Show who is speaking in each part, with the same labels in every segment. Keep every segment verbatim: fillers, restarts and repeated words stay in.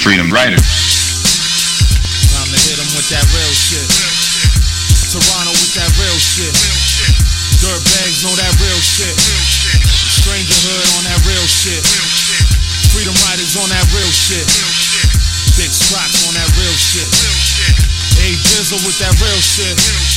Speaker 1: Freedom Riders.
Speaker 2: Time to hit them with that real shit. Toronto with that real shit. Dirt bags know that real shit. Stranger Hood on that real shit. Freedom Riders on that real shit. Big Scratch on that real shit. A Dizzle with that real shit.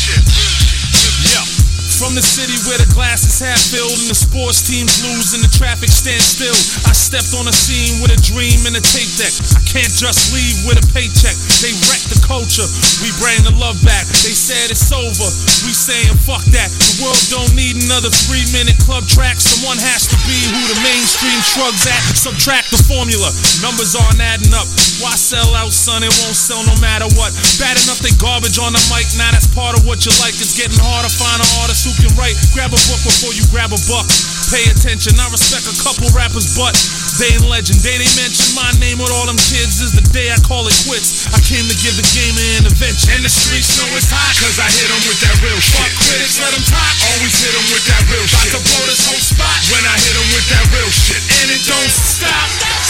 Speaker 2: Yeah. From the city where the glass is half filled and the sports teams lose and the traffic stands still, I stepped on a scene with a dream and a tape deck. I can't just leave with a paycheck. They wreck the culture, we bring the love back. They said it's over, we saying fuck that. The world don't need another three minute club track. Someone has to be who the mainstream shrugs at. Subtract the formula, numbers aren't adding up. Why sell out, son? It won't sell no matter what. Bad enough they garbage on the mic, now that's part of what you like. It's getting hard to find an artist who can write. Grab a book before you grab a buck. Pay attention, I respect a couple rappers, but they ain't legend. Day they mention my name with all them kids is the day I call it quits. I came to give the game an intervention. And the streets know it's hot, cause I hit them with that real shit. Fuck critics, let them talk, always hit them with that real shit. About to blow this whole spot when I hit them with that real shit. And it don't stop,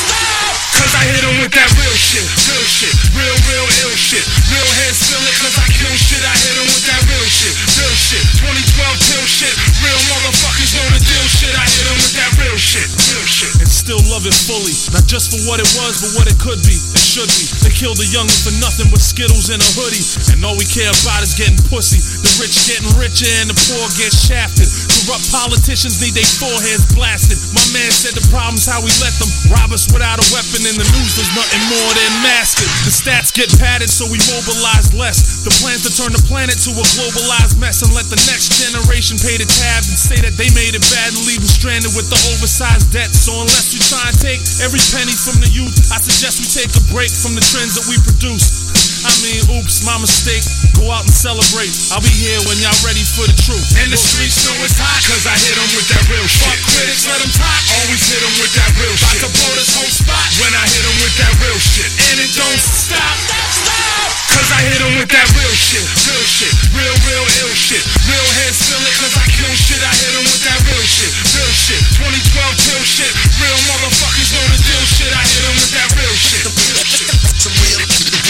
Speaker 2: cause I hit them with that real shit. Real shit, real, real ill shit. Real heads feel it cause I kill shit. I hit them with that real shit. Real shit, twenty twelve till shit. Real motherfuckers know the deal shit. I hit them with that real shit. Real shit. And still love it fully, not just for what it was, but what it could be, it should be. They killed the youngin' for nothing but Skittles and a hoodie, and all we care about is getting pussy. The rich getting richer and the poor get shafted. Corrupt politicians need their foreheads blasted. My man said the problem's how we let them rob us without a weapon. In the news there's nothing more than masked. The stats get padded so we mobilize less. The plan to turn the planet to a globalized mess and let the next generation pay the tab and say that they made it bad and leave them stranded with the oversized debt. So unless we try and take every penny from the youth, I suggest we take a break from the trends that we produce. I mean, oops, my mistake. Go out and celebrate. I'll be here when y'all ready for the truth. And the streets know it's hot, cause I hit them with that real shit. Fuck critics, let them talk, always hit them with that real shit. About to blow this whole spot when I hit them with that real shit. And it don't stop, cause I hit them with that real shit. Real shit, real, real ill shit. Real heads feel it cause I kill shit. I hit them with that real shit. Real shit, twenty twelve till shit. Real motherfuckers know the deal shit. I hit them with that real shit. Real shit. Some real, real,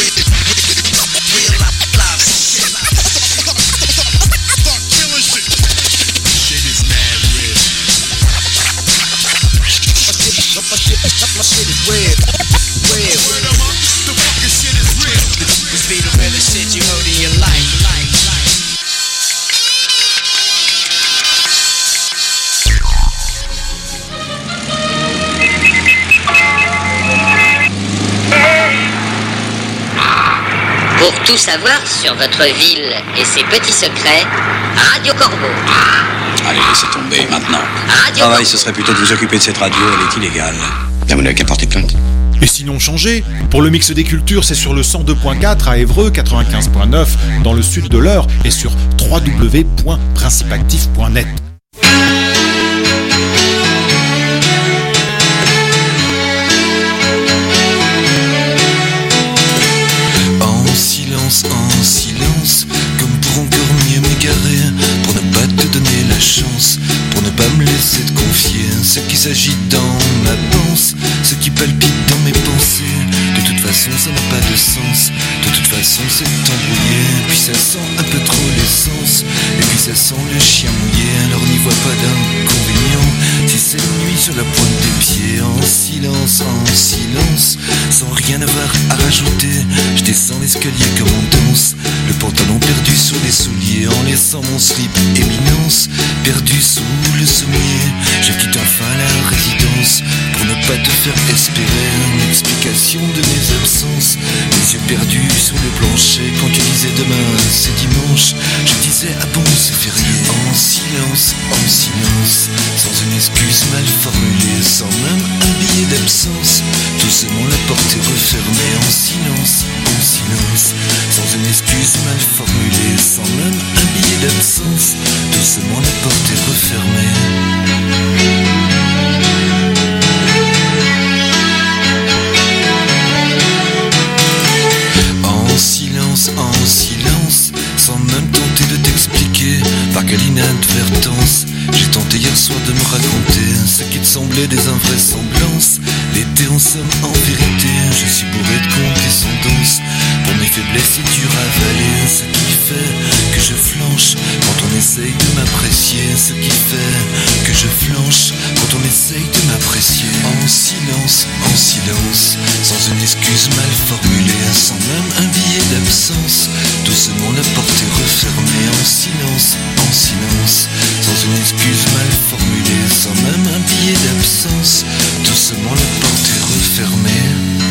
Speaker 2: real live shit. Fuck killing shit. Shit is mad real. My shit, my shit is real. Real. Word of mouth, the fucking shit is real. This be the realest shit you heard in your life.
Speaker 3: Pour tout savoir sur votre ville et ses petits secrets, Radio Corbeau.
Speaker 4: Allez, laissez tomber maintenant.
Speaker 3: Radio
Speaker 4: Travail,
Speaker 3: Corbeau.
Speaker 4: ce serait plutôt de vous occuper de cette radio, elle est illégale.
Speaker 5: Là, vous n'avez qu'à porter plainte.
Speaker 6: Et sinon changez. Pour le mix des cultures, c'est sur le cent deux point quatre à Évreux, quatre-vingt-quinze point neuf dans le sud de l'Eure et sur w w w point principe actif point net.
Speaker 7: En silence, comme pour encore mieux m'égarer, pour ne pas te donner la chance, pour ne pas me laisser te confier ce qui s'agite dans ma panse, ce qui palpite dans mes pensées. De toute façon ça n'a pas de sens, de toute façon c'est embrouillé, puis ça sent un peu trop l'essence, et puis ça sent le chien mouillé, alors n'y vois pas d'inconvénient, si c'est la nuit sur la pointe des pieds, en silence, en silence, sans rien avoir à rajouter, je descends l'escalier comme on danse, le pantalon perdu sous les souliers, en laissant mon slip éminence, perdu sous le sommier, je quitte enfin la résidence, pour ne pas te faire espérer une explication de mes absences, les yeux perdus sous le plancher, quand tu disais demain c'est dimanche, je disais ah bon c'est férié, en silence, en silence, sans une excuse mal formulée, sans même un billet d'absence, doucement la porte est refermée, en silence, en silence, sans une excuse mal formulée, sans même un billet d'absence, doucement la porte est refermée. En silence, en silence, sans même tenter de t'expliquer m'expliquer par quelle inadvertance j'ai tenté hier soir de me raconter ce qui te semblait des invraisemblances. L'été en somme en vérité, je suis bourré de condescendance. Pour mes faiblesses c'est dur à avaler, ce qui fait que je flanche quand on essaye de m'apprécier. Ce qui fait que je flanche quand on essaye de m'apprécier. En silence, en silence, sans une excuse mal formulée, sans même un billet d'absence. Doucement la porte est refermée. En silence, en silence, sans une excuse mal formulée, sans même un billet d'absence. Doucement la porte est refermée.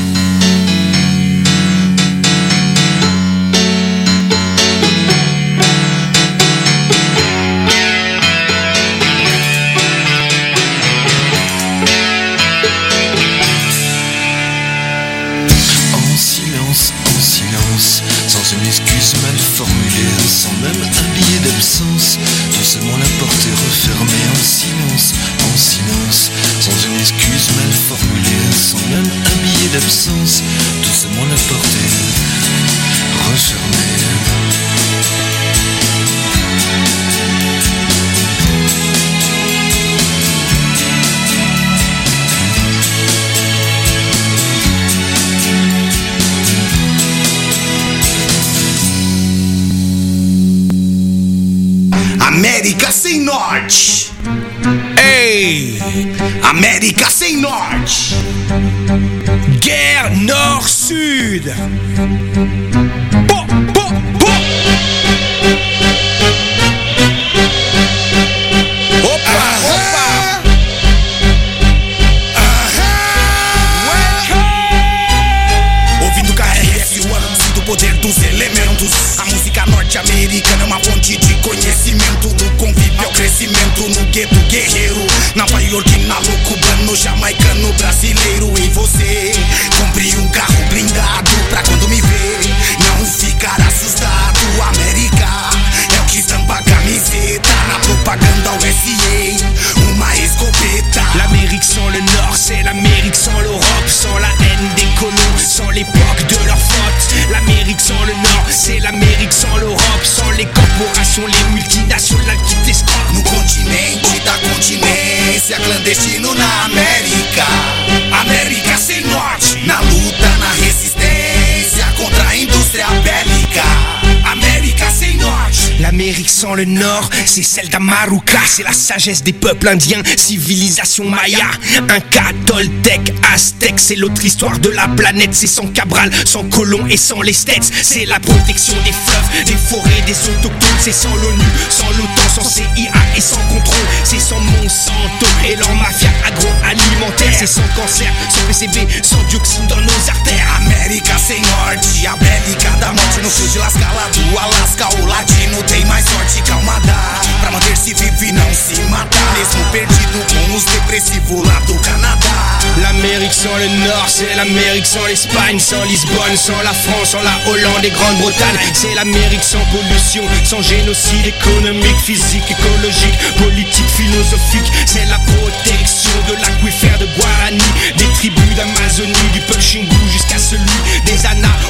Speaker 7: Une excuse mal formulée, sans même un billet d'absence. Doucement la porte est refermée. En silence, en silence, sans une excuse mal formulée, sans même un billet d'absence. Doucement la porte est refermée.
Speaker 1: América sem norte. Ei, América sem norte. Guerre nord-sud. Pô, pô, pô. Opa, uh-huh. Opa. Uh-huh. Ouvindo K R S One, do poder dos elementos. A música norte-americana é uma fonte de conhecimento, do convívio ao crescimento, no gueto guerreiro, Nova Yorkino, cubano, jamaicano, brasileiro. E você compre um carro blindado pra quando me ver não ficar assustado. América é o que estampa a camiseta na propaganda U S A, uma escopeta. L'Amérique sans le Nord, c'est l'Amérique sans l'Europe, sans la haine des colons, sans l'époque de leur faute. L'Amérique sans le Nord, c'est l'Amérique sans l'Europe, sans les corporations, les multinationales qui t'escroquent. No continente da continência, clandestino na América. América sem norte, na luta, na resistência contra a indústria bélica. América sem norte. L'Amérique sans le Nord, c'est celle d'Amaruca, c'est la sagesse des peuples indiens, civilisation maya, Inca, Toltec, Aztèque, c'est l'autre histoire de la planète. C'est sans Cabral, sans colons et sans les States. C'est la protection des fleuves, des forêts, des autochtones. C'est sans l'ONU, sans l'OTAN, sans C I A et sans contrôle. C'est sans Monsanto et leur mafia agroalimentaire. C'est sans cancer, sans P C B, sans dioxine dans nos artères. América sem norte, a bélica da morte no fio de Lascala do Alasca. O latino tem mais sorte que Almada pra manter-se vivo e não se matar, mesmo perdido com os depressivos lá do Canadá. L'Amérique sans le Nord, c'est l'Amérique sans l'Espagne, sans Lisbonne, sans la France, sans la Hollande et Grande-Bretagne. C'est l'Amérique sans pollution, sans génocide économique, physique, écologique, politique, philosophique. C'est la protection de l'aquifère de Guarani, des tribus d'Amazonie, du peuple Xingu jusqu'à celui des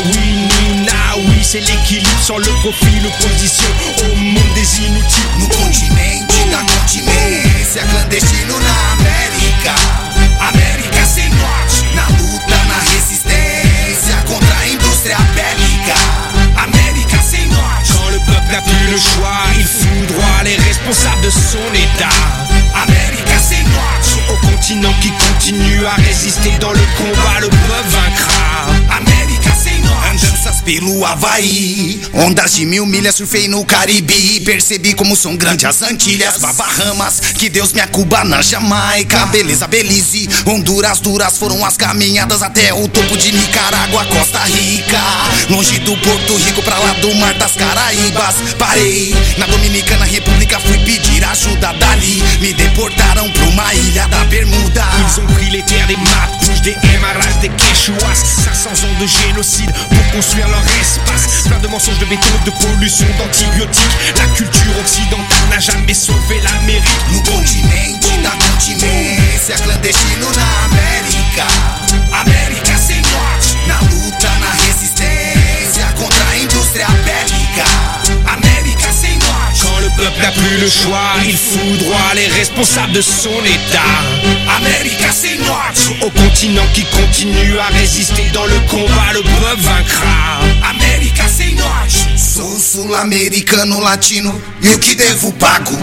Speaker 1: Anawinina. Oui, c'est l'équilibre sans le profit, l'opposition au monde des inutiles. No continente da continência, clandestino na América. América sem norte, na luta, na resistência contra a indústria bélica. América sem norte. Quand le peuple n'a plus le choix, il foudroie les responsables de son état. América sem norte. Au continent qui continue à résister dans le combat, le peuple vaincra. América sem norte. Andanças pelo Havaí, ondas de mil milhas, surfei no Caribe. Percebi como são grandes as Antilhas, Bahamas, que Deus me acuba na Jamaica. Beleza, Belize, Honduras, duras foram as caminhadas até o topo de Nicarágua, Costa Rica. Longe do Porto Rico, pra lá do Mar das Caraíbas. Parei na Dominicana República, fui pedir ajuda dali. Me deportaram pra uma ilha da Bermuda. Ils ont pris les terres des Mapuches, des Aimaras, des Quechuas. cinq cents ans de génocide pour construire leur espace. Plein de mensonges, de béton, de pollution, d'antibiotiques. La culture occidentale n'a jamais sauvé l'Amérique. No continente da continência, clandestino na América. América sem norte, na luta, na resistência contra a indústria bélica. América sem norte. peuple n'a plus le choix, il foudroie les responsables de son état. América c'est Norte, au continent qui continue à résister dans le combat, le peuple vaincra. América c'est Norte.
Speaker 5: Sou sul-americano latino e o que devo pago.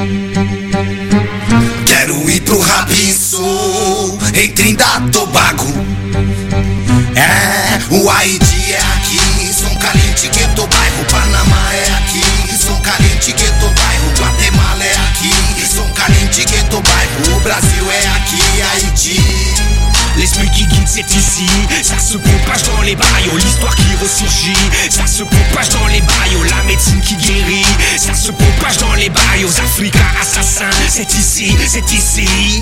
Speaker 5: Quero ir pro Rabinso, em Trindade e Tobago. É, o Haiti é aqui, São Caliente, Gueto, bairro. Panamá é aqui, São Caliente, Gueto, bairro. Guatemala é aqui, São Caliente, Gueto, bairro. O Brasil é aqui, Haïti.
Speaker 1: L'esprit qui guide c'est ici, ça se propage dans les barrios, l'histoire qui ressurgit, ça se propage dans les barrios, la médecine qui guérit, ça se propage dans les barrios, Africains assassins, c'est ici, c'est ici.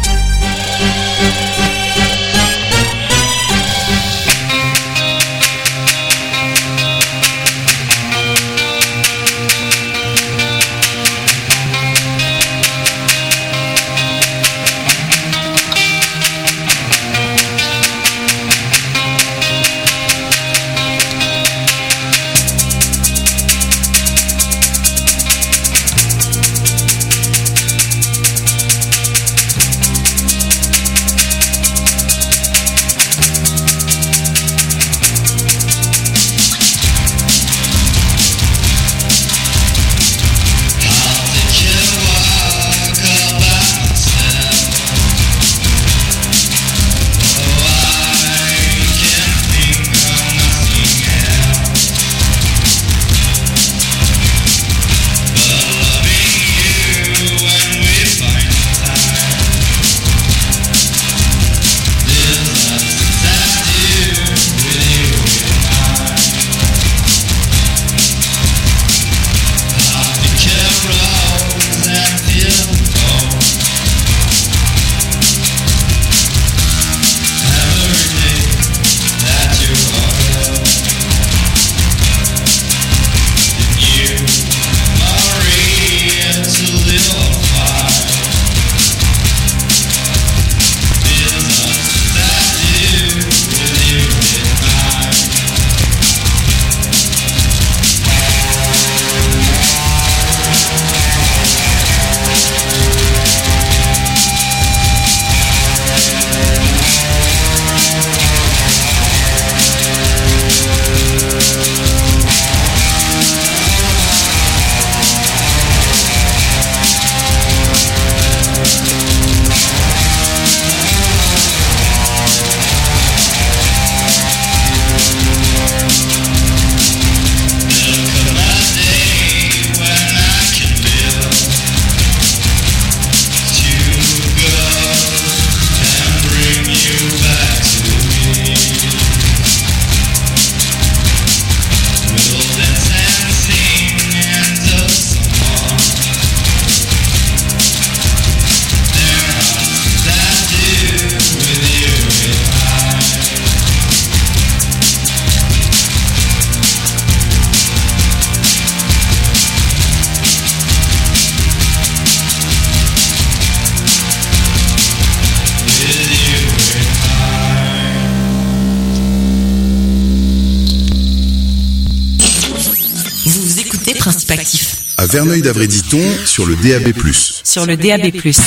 Speaker 8: Principe Actif.
Speaker 9: À Verneuil-d'Avray-Diton, sur le D A B plus.
Speaker 8: Sur le D A B plus.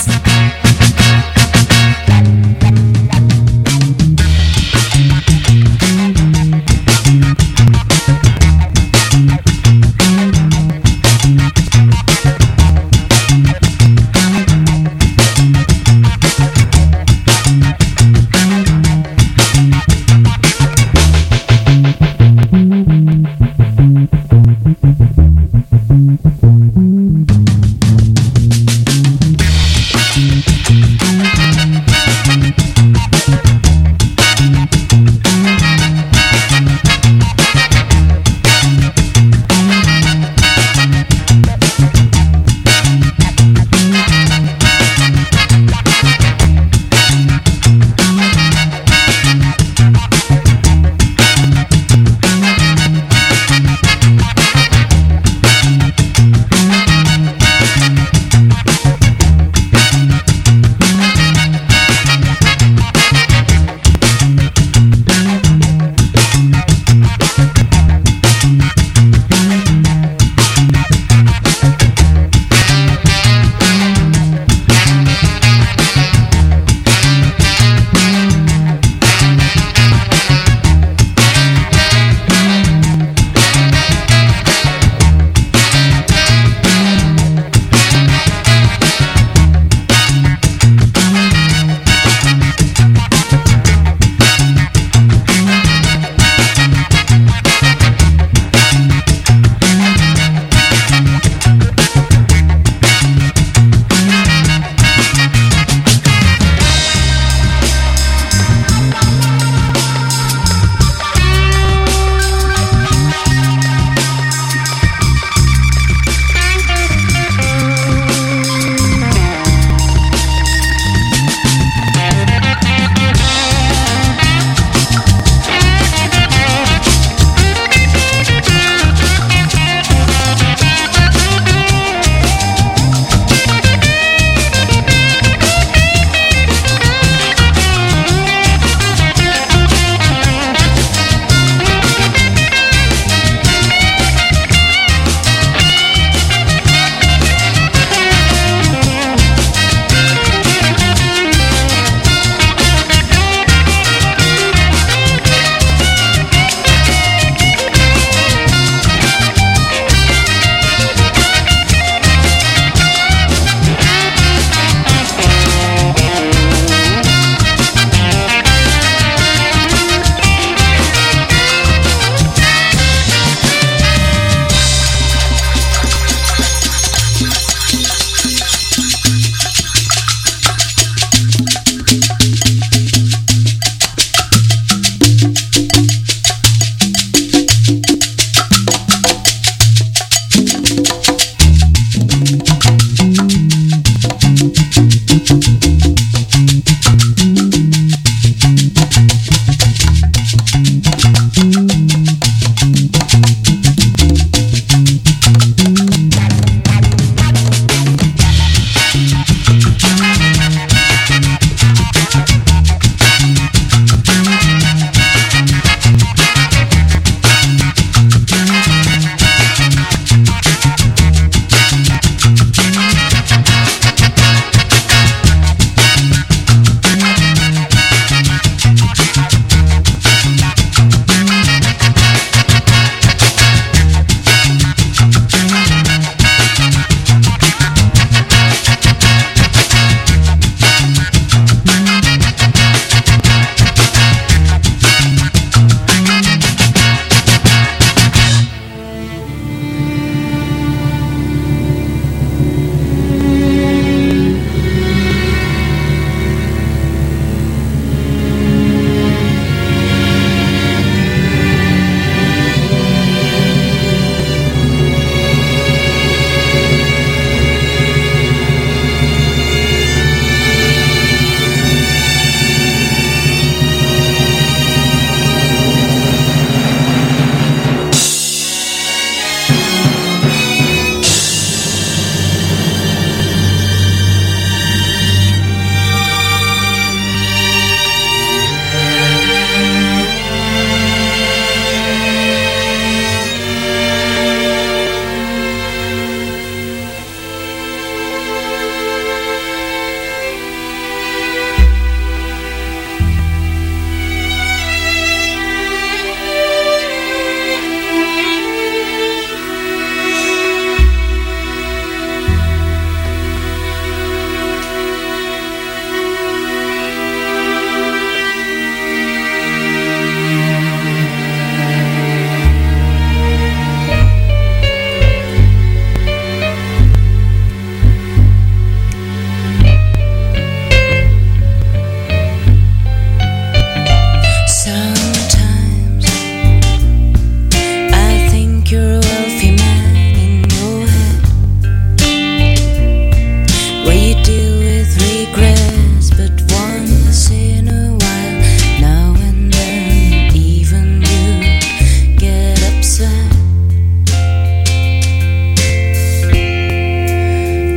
Speaker 10: Thank you.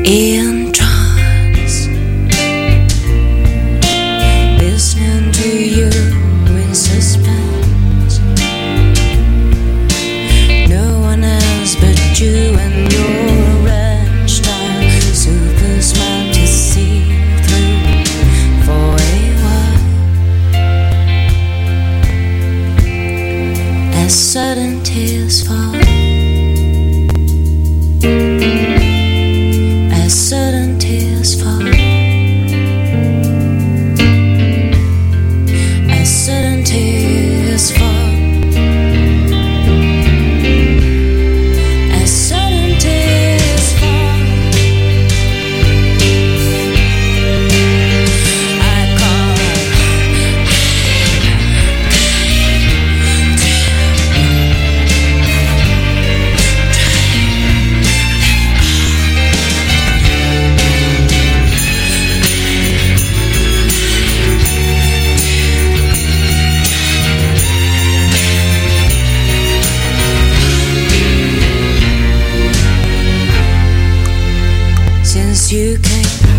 Speaker 8: in trance, listening to you in suspense. No one else but you and your red style, super smart to see through for a while. As sudden tears fall, as sudden tears fall, as sudden tears fall, as sudden tears fall. I call since you came,